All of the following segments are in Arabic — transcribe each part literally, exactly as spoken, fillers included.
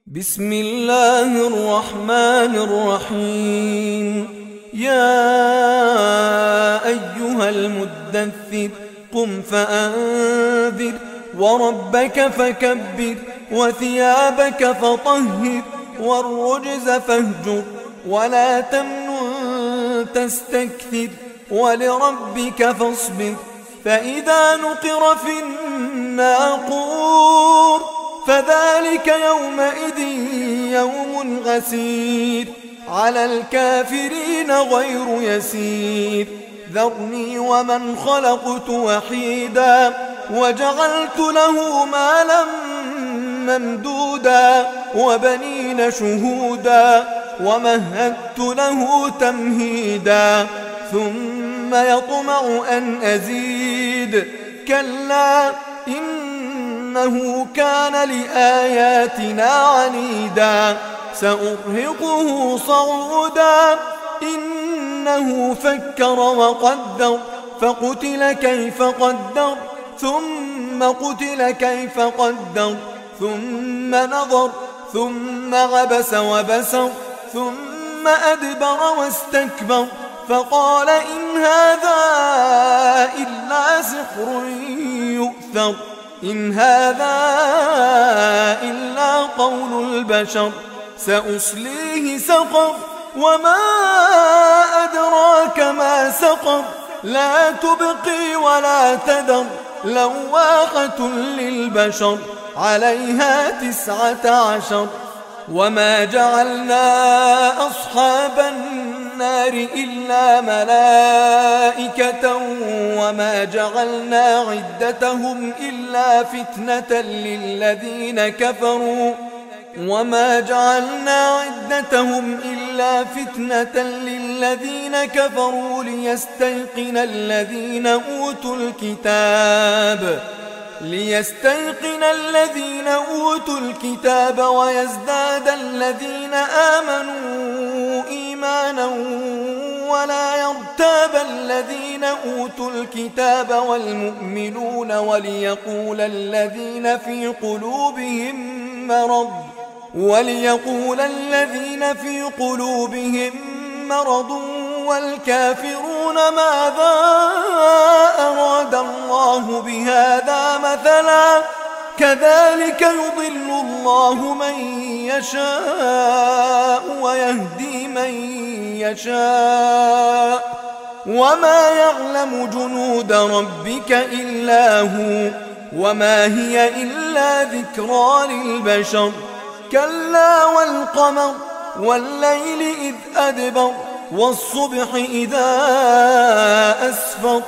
بسم الله الرحمن الرحيم. يا أيها المدثر قم فأنذر وربك فكبر وثيابك فطهر والرجز فاهجر ولا تمنن تستكثر ولربك فاصبر. فإذا نقر في الناقور فذلك يومئذ يوم غسير على الكافرين غير يسير. ذرني ومن خلقت وحيدا وجعلت له مالا ممدودا وبنين شهودا ومهدت له تمهيدا ثم يطمع أن أزيد كلا إنه كان لآياتنا عنيدا سأرهقه صعودا. إنه فكر وقدر فقتل كيف قدر ثم قتل كيف قدر ثم نظر ثم عبس وبسر ثم أدبر واستكبر فقال إن هذا إلا سحر يؤثر إن هذا إلا قول البشر. سأصليه سقر وما أدراك ما سقر لا تبقي ولا تذر لواحة للبشر عليها تسعة عشر. وما جعلنا أصحاب النار إلا ملائكة وما جعلنا عدتهم إلا فتنة للذين كفروا وما جعلنا عدتهم إلا فتنة للذين كفروا ليستيقن الذين أوتوا الكتاب ليستيقن الذين أوتوا الكتاب ويزداد الذين آمنوا إيمانا ولا يرتاب الذين أوتوا الكتاب والمؤمنون وليقول الذين في قلوبهم مرض وليقول الذين في قلوبهم مرض والكافرون ماذا أراد الله بهذا مثلا كذلك يضل الله من يشاء ويهدي من يشاء وما يعلم جنود ربك إلا هو وما هي إلا ذكرى للبشر. كلا والقمر والليل إذ أدبر والصبح إذا أسفر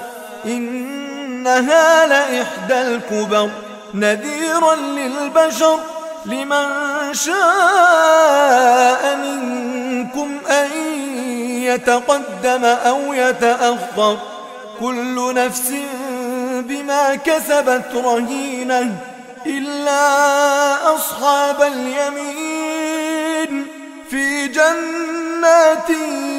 إنها لإحدى الكبر نذيرا للبشر لمن شاء منكم أن يتقدم أو يتأخر كل نفس بما كسبت رهينة إلا أصحاب اليمين في جنات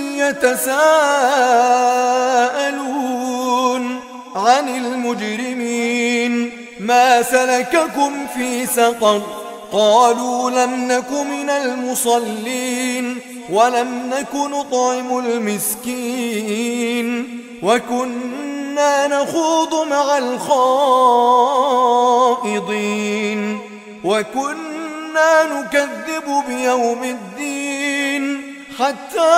يتساءلون عن المجرمين ما سلككم في سقر قالوا لم نك من المصلين ولم نك نطعم المسكين وكنا نخوض مع الخائضين وكنا نكذب بيوم الدين حتى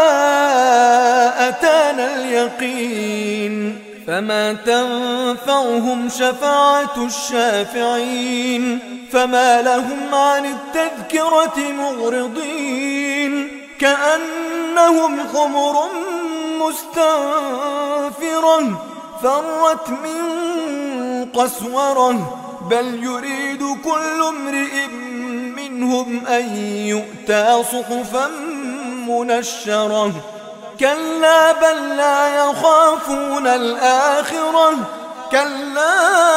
أتانا اليقين فما تنفعهم شفاعة الشافعين فما لهم عن التذكرة معرضين كأنهم حمر مستنفرة فرت من قسورة بل يريد كل امرئ منهم أن يؤتى صحفا منشرة كلا بل لا يخافون الآخرة كلا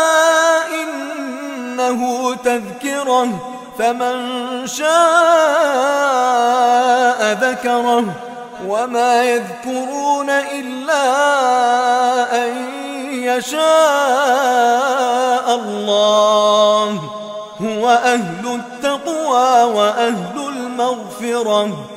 إنه تذكرة فمن شاء ذكره وما يذكرون إلا أن يشاء الله هو أهل التقوى التقوى وأهل المغفرة